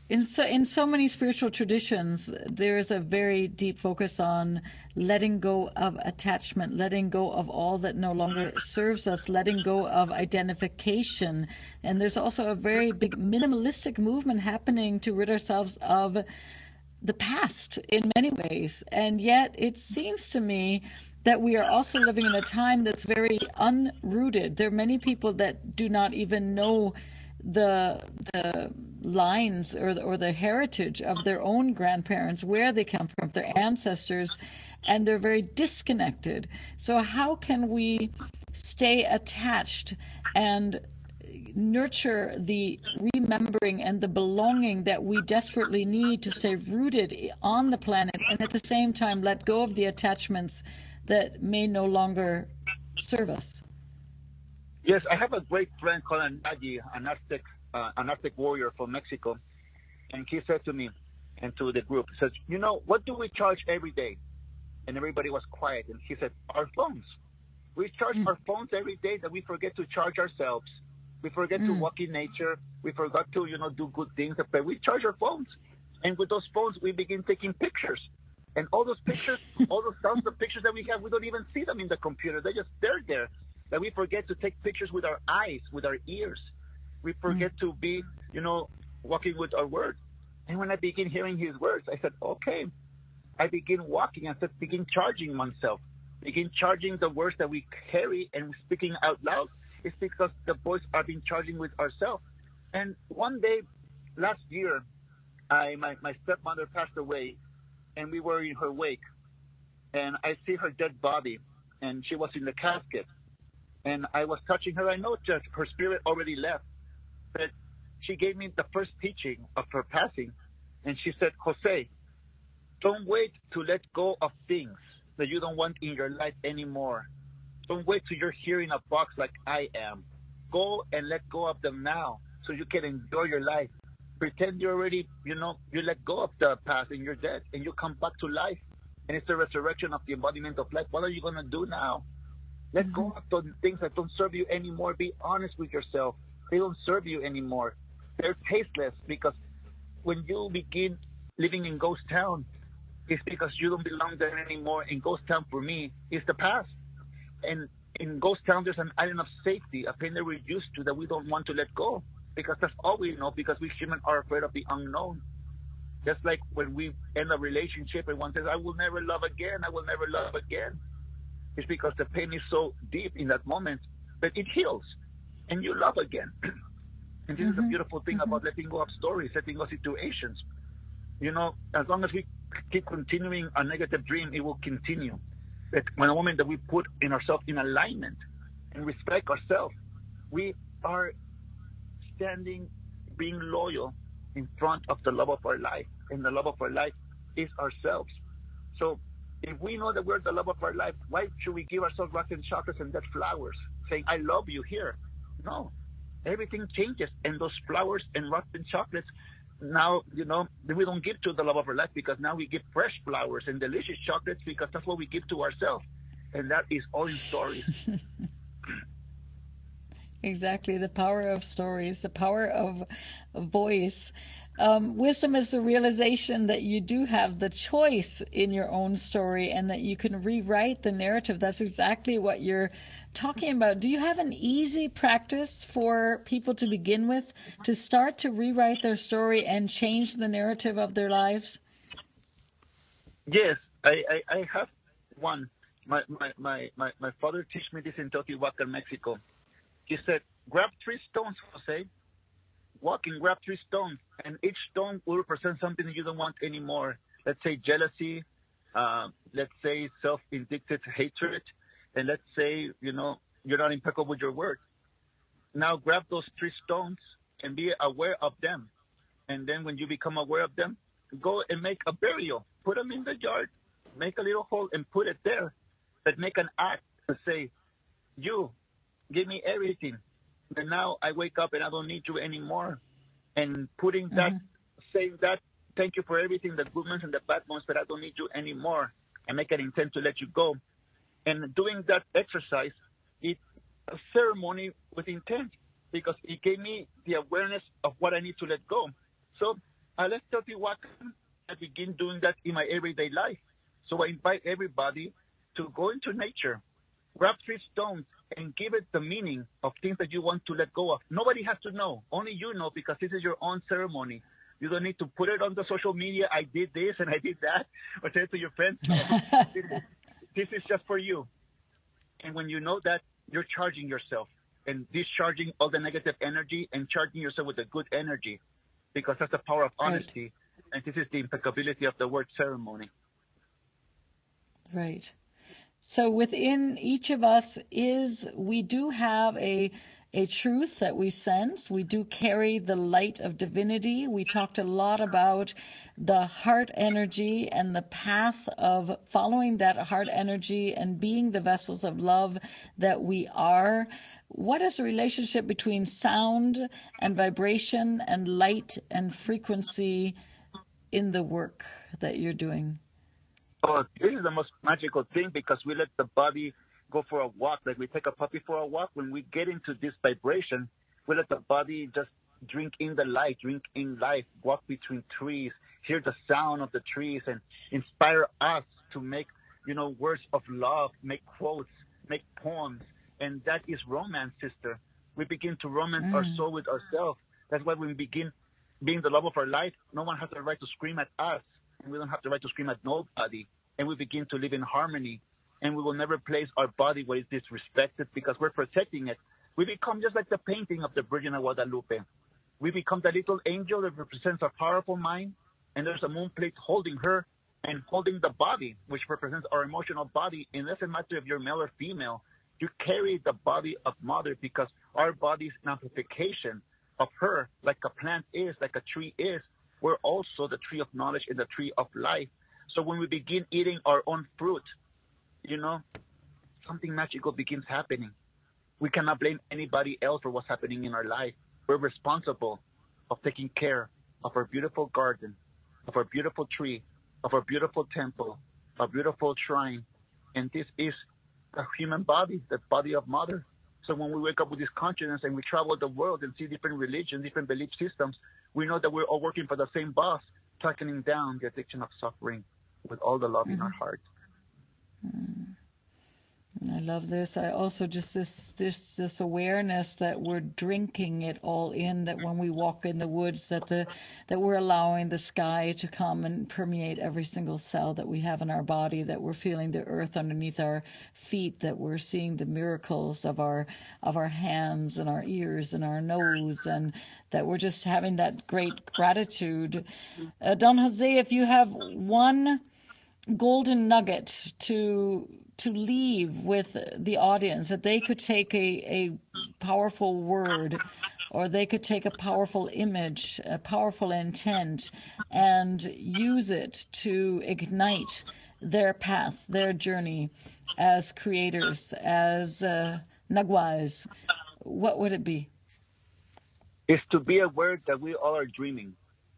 In so in so many spiritual traditions, there's a very deep focus on letting go of attachment, letting go of all that no longer serves us, letting go of identification. And there's also a very big minimalistic movement happening to rid ourselves of the past in many ways. And yet it seems to me that we are also living in a time that's very unrooted. There are many people that do not even know the the lines or the, or the heritage of their own grandparents, where they come from, their ancestors, and they're very disconnected. So how can we stay attached and nurture the remembering and the belonging that we desperately need to stay rooted on the planet, and at the same time let go of the attachments that may no longer serve us? Yes, I have a great friend called Anagi, an Aztec, uh, an Aztec warrior from Mexico, and he said to me and to the group, he says, you know, what do we charge every day? And everybody was quiet, and he said, our phones. We charge mm. our phones every day that we forget to charge ourselves. We forget mm. to walk in nature. We forgot to, you know, do good things. But we charge our phones. And with those phones, we begin taking pictures. And all those pictures, all those thousands of pictures that we have, we don't even see them in the computer. They're just, they're there. That we forget to take pictures with our eyes, with our ears. We forget mm. to be, you know, walking with our words. And when I begin hearing his words, I said, okay. I begin walking and said, begin charging myself. Begin charging the words that we carry and speaking out loud. It's because the voice are being charging with ourselves. And one day, last year, I my, my stepmother passed away, and we were in her wake. And I see her dead body, and she was in the casket. And I was touching her. I know that her spirit already left, but she gave me the first teaching of her passing. And she said, Jose, don't wait to let go of things that you don't want in your life anymore. Don't wait till you're here in a box like I am. Go and let go of them now so you can enjoy your life. Pretend you already, you know, you let go of the past and you're dead and you come back to life. And it's the resurrection of the embodiment of life. What are you going to do now? Let go of those things that don't serve you anymore. Be honest with yourself. They don't serve you anymore. They're tasteless, because when you begin living in Ghost Town, it's because you don't belong there anymore. In Ghost Town, for me, is the past. And in Ghost Town, there's an island of safety, a pain that we're used to that we don't want to let go, because that's all we know, because we humans are afraid of the unknown. Just like when we end a relationship and one says, I will never love again, I will never love again. It's because the pain is so deep in that moment, but it heals, and you love again. And this mm-hmm. is the beautiful thing mm-hmm. about letting go of stories, letting go of situations. You know, as long as we keep continuing a negative dream, it will continue. But when a moment that we put in ourselves in alignment and respect ourselves, we are standing, being loyal in front of the love of our life. And the love of our life is ourselves. So if we know that we're the love of our life, why should we give ourselves rotten chocolates and dead flowers, saying, I love you here? No. Everything changes. And those flowers and rotten chocolates, now, you know, we don't give to the love of our life, because now we give fresh flowers and delicious chocolates, because that's what we give to ourselves. And that is all in stories. Exactly. The power of stories, the power of voice. Um, wisdom is the realization that you do have the choice in your own story, and that you can rewrite the narrative. That's exactly what you're talking about. Do you have an easy practice for people to begin with to start to rewrite their story and change the narrative of their lives? Yes, I, I, I have one. My, my, my, my, my father taught me this in Teotihuacan, Mexico. He said, grab three stones, Jose. Walk and grab three stones, and each stone will represent something that you don't want anymore. Let's say jealousy, uh, let's say self-indicted hatred, and let's say, you know, you're not impeccable with your word. Now grab those three stones and be aware of them. And then when you become aware of them, go and make a burial. Put them in the yard, make a little hole and put it there. But make an act to say, you, give me everything. And now I wake up and I don't need you anymore. And putting that, mm-hmm. saying that, thank you for everything, the good ones and the bad ones, but I don't need you anymore. And make an intent to let you go. And doing that exercise, it's a ceremony with intent, because it gave me the awareness of what I need to let go. So uh, let's Teotihuacan. I begin doing that in my everyday life. So I invite everybody to go into nature, grab three stones, and give it the meaning of things that you want to let go of. Nobody has to know. Only you know, because this is your own ceremony. You don't need to put it on the social media. I did this and I did that, or say it to your friends. No. this, is, this is just for you. And when you know that, you're charging yourself and discharging all the negative energy and charging yourself with the good energy, because that's the power of honesty. Right. And this is the impeccability of the word ceremony. Right. So within each of us is, we do have a a truth that we sense. We do carry the light of divinity. We talked a lot about the heart energy and the path of following that heart energy and being the vessels of love that we are. What is the relationship between sound and vibration and light and frequency in the work that you're doing? Oh, this is the most magical thing, because we let the body go for a walk. Like we take a puppy for a walk. When we get into this vibration, we let the body just drink in the light, drink in life, walk between trees, hear the sound of the trees, and inspire us to make, you know, words of love, make quotes, make poems. And that is romance, sister. We begin to romance mm. our soul with ourselves. That's why when we begin being the love of our life, no one has the right to scream at us, and we don't have the right to scream at nobody. And we begin to live in harmony, and we will never place our body where it's disrespected, because we're protecting it. We become just like the painting of the Virgin of Guadalupe. We become the little angel that represents our powerful mind, and there's a moon plate holding her and holding the body, which represents our emotional body. And it doesn't matter if you're male or female. You carry the body of Mother, because our body is an amplification of her, like a plant is, like a tree is. We're also the tree of knowledge and the tree of life. So when we begin eating our own fruit, you know, something magical begins happening. We cannot blame anybody else for what's happening in our life. We're responsible of taking care of our beautiful garden, of our beautiful tree, of our beautiful temple, our beautiful shrine. And this is the human body, the body of Mother. So when we wake up with this consciousness and we travel the world and see different religions, different belief systems, we know that we're all working for the same boss, tackling down the addiction of suffering with all the love mm-hmm. in our heart. Mm. I love this. I also just this this this awareness that we're drinking it all in, that when we walk in the woods, that the that we're allowing the sky to come and permeate every single cell that we have in our body, that we're feeling the earth underneath our feet, that we're seeing the miracles of our of our hands and our ears and our nose, and that we're just having that great gratitude. Uh, Don Jose, if you have one golden nugget to to leave with the audience, that they could take a, a powerful word, or they could take a powerful image, a powerful intent, and use it to ignite their path, their journey as creators, as uh, Naguas, what would it be? It's to be aware that we all are dreaming.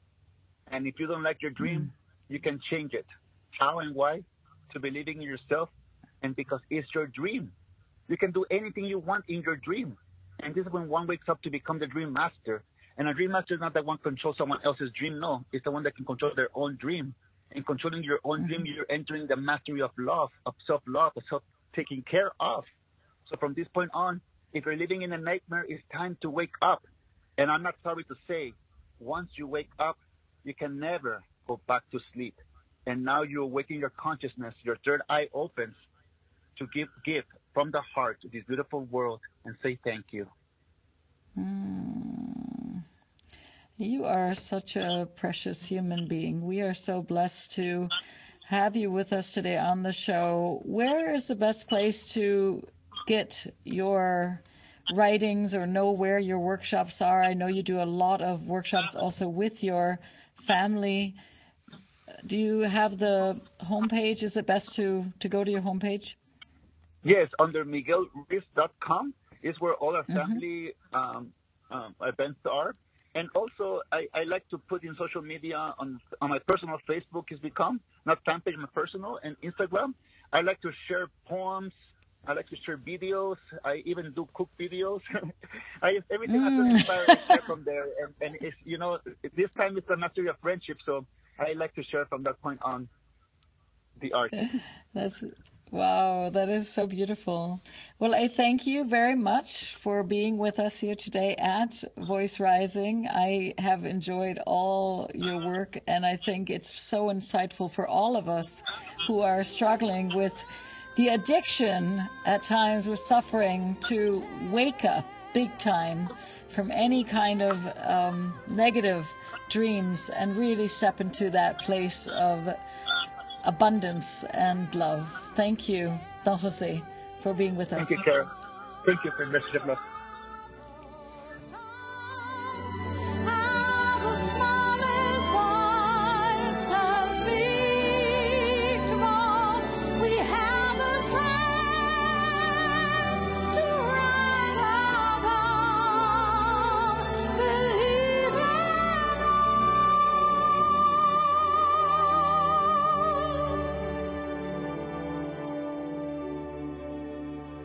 And if you don't like your dream, mm. you can change it. How and why? To believing in yourself. And because it's your dream, you can do anything you want in your dream. And this is when one wakes up to become the dream master. And a dream master is not that one controls someone else's dream. No, it's the one that can control their own dream. In controlling your own mm-hmm. dream, you're entering the mastery of love, of self-love, of self-taking care of. So from this point on, if you're living in a nightmare, it's time to wake up. And I'm not sorry to say, once you wake up, you can never go back to sleep. And now you're awakening your consciousness, your third eye opens, to give gift from the heart to this beautiful world and say thank you. Mm. You are such a precious human being. We are so blessed to have you with us today on the show. Where is the best place to get your writings or know where your workshops are? I know you do a lot of workshops also with your family. Do you have the homepage? Is it best to, to go to your homepage? Yes, under Miguel Ruiz dot com is where all our family mm-hmm. um, um, events are. And also, I, I like to put in social media on on my personal Facebook has become, not fan page, my personal, and Instagram. I like to share poems, I like to share videos. I even do cook videos. I everything mm. I inspire I share from there, and, and it's you know this time it's a mastery of friendship, so I like to share from that point on the art. That's wow, that is so beautiful. Well, I thank you very much for being with us here today at Voice Rising. I have enjoyed all your work, and I think it's so insightful for all of us who are struggling with the addiction at times, with suffering, to wake up big time from any kind of um, negative dreams and really step into that place of abundance and love. Thank you, Don Jose, for being with us. Thank you, Karen. Thank you for the message of love.